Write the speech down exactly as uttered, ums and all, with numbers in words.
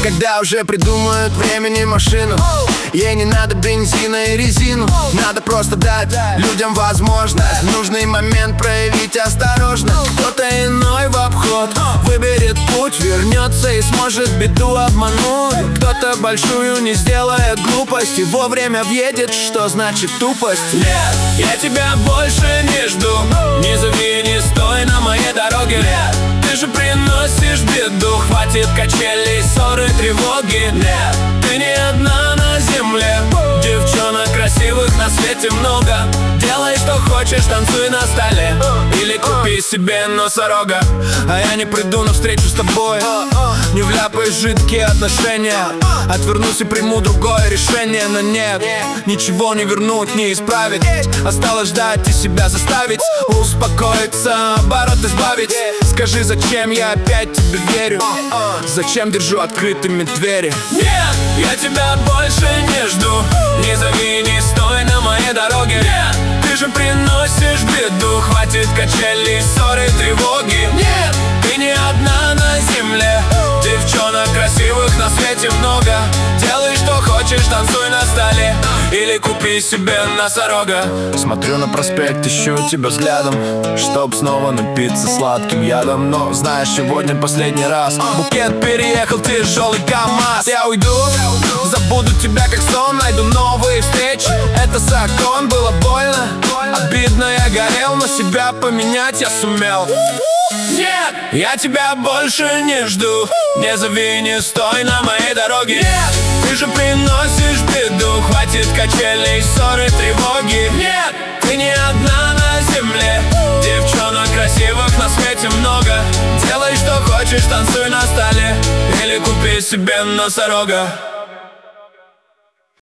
Когда уже придумают времени машину, ей не надо бензина и резину. Надо просто дать людям возможность в нужный момент проявить осторожность. Кто-то иной в обход выберет путь, вернется и сможет беду обмануть. Кто-то большую не сделает глупость и вовремя въедет, что значит тупость. Нет, я тебя больше не жду. Не зови, не стой на моей дороге. Нет, ты же приносишь беду. Хватит качелей, ссоры, тревоги. Нет, ты не одна на земле. Девчонок красивых на свете много. Делай, что хочешь, танцуй на столе. Или купи себе носорога. А я не приду на встречу с тобой. Не вляпаюсь в жидкие отношения. Отвернусь и приму другое решение. Но нет, ничего не вернуть, не исправить. Осталось ждать и себя заставить успокоиться, оборот избавить. Скажи, зачем я опять тебе верю? Зачем держу открытыми двери? Нет, я тебя больше не жду. Не зови, не стой на моей дороге. Нет, ты же приносишь беду. Хватит качелей, ссоры, тревоги. Нет, ты не одна на земле. Девчонок красивых на свете много. Делай, что хочешь, танцуй на столе. Или купи себе носорога. Смотрю на проспект, ищу тебя взглядом, чтоб снова напиться сладким ядом. Но знаешь, сегодня последний раз. Букет переехал, тяжелый КамАЗ. Я уйду, забуду тебя как сон. Найду новые встречи, это закон. Было больно, обидно, я горел, но себя поменять я сумел. Нет, я тебя больше не жду. Не зови, не стой на моей дороге. Нет, ты же приносишь беду. Хватит качелей, ссоры, тревоги. Нет, ты не одна на земле. Девчонок красивых на свете много. Делай, что хочешь, танцуй на столе. Или купи себе носорога.